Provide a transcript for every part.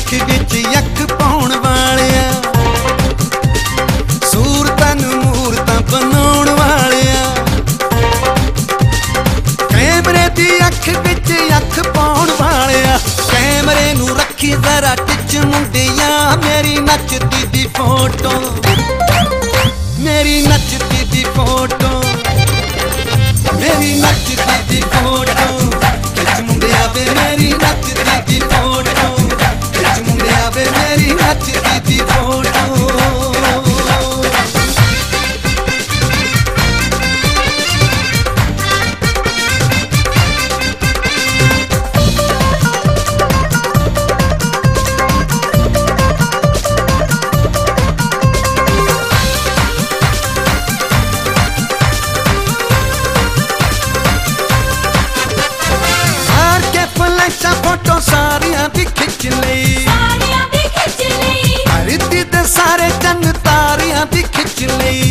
अख विच अख पाउण वालिया, सूरतां नूं मूरतां बनाउण वालिया। कैमरे दी अख विच अख पाउण वालिया, कैमरे नूं रखी जरा टिच मुंडिया। मेरी नचदी दी फोटो, मेरी नचदी दी फोटो, मेरी नचदी दी फोटो खिच मुंडिया वे। मेरी नचदी दी फोटो खिच मुंडिया वे। मेरी नचदी दी फोटो। फोटो सारियां दी खिच लई, धरती दे सारे चंद तारियां दी खिच लई।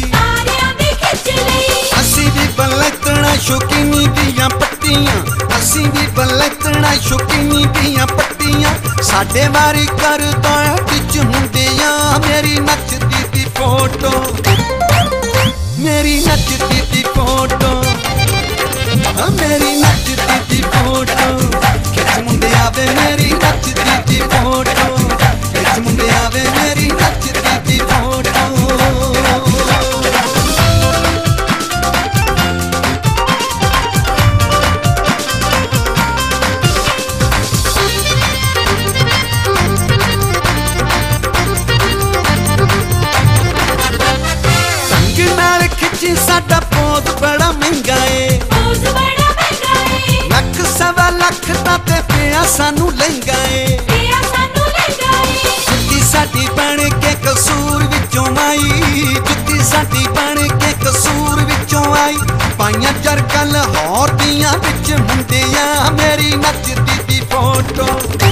असी भी बलैतना शौकीनी दियां पट्टियां, असी भी बलैतना शौकीनी दियां पट्टियां। साडे वारी करदा खिच मुंडिया। मेरी नचदी दी फोटो, मेरी नचदी दी फोटो, मेरी नचदी दी फोटो खिच मुंडिया वे। मेरी नचदी दी फोटो खिच मुंडिया वे। मेरी नचदी दी फोटो। संग नाल खिची साडा पोज बड़ा महंगा है, लख सवा लख दा ते पिया सानू लहंगा है। जुत्ती साडी बन के कसूर विचों आई, जुत्ती साडी बन के कसूर विचों आई। पाइयां चरका लाहौर दियां विच मुंडिया। मेरी नचदी दी फोटो,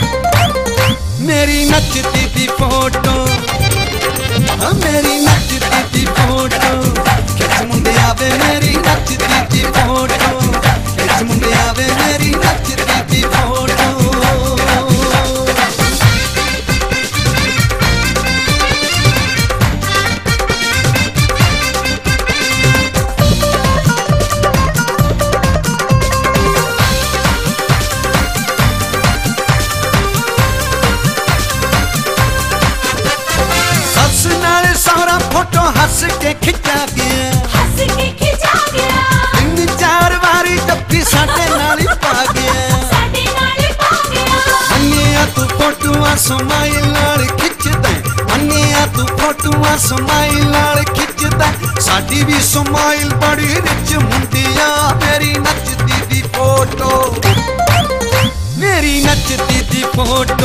मेरी नचदी दी फोटो, मेरी नचदी दी फोटो खिच मुंडिया वे। मेरी नचदी दी फोटो खिच मुंडिया वे। मेरी नचदी दी फोटो। सस नाल सौरा फोटो हस के खिंचा गया, हस के खिंचा गया। तीन चार वारी जप्फी साडे नाल ही पा गया, साडे नाल ही पा गया। मन्निया तू फोटोआं स्माइल नाल खिंचदा, मन्निया तू फोटोआं स्माइल नाल खिंचदा। साडी भी स्माइल बड़ी रिच मुंडिया। मेरी नचदी दी फोटो, मेरी नचदी दी फोटो,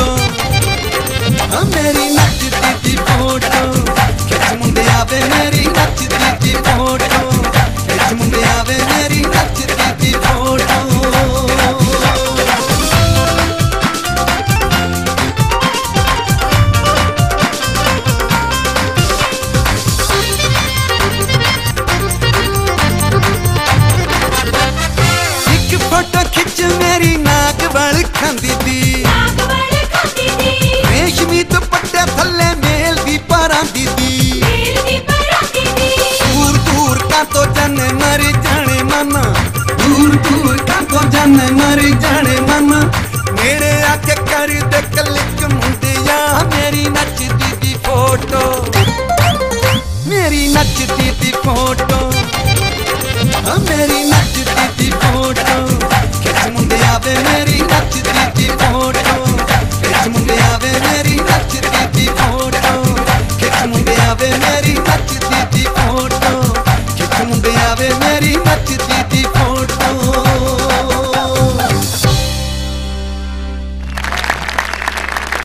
मेरी नचदी दी फोटो खिच मुंडिया वे। मेरी नचदी दी फोटो खिच मुंडिया वे। मेरी नचदी दी फोटो। एक फोटो खिच मेरी नाक वाल खांदी दी, रेशमी दुपट्टे थल्ले मेल दी परांदी दी। दूर दूर का तो जाने मर जाने मना, दूर दूर का तो जाने मर जाने मना। मेरे आके कर दे क्लिक मुंडिया। मेरी नचदी दी फोटो, मेरी नचदी दी फोटो, मेरी नचदी दी फोटो खिच मुंडिया वे। मेरी नचदी दी फोटो खिच मुंडिया वे। मेरी नचदी दी फोटो खिच मुंडिया वे। मेरी नचदी दी फोटो।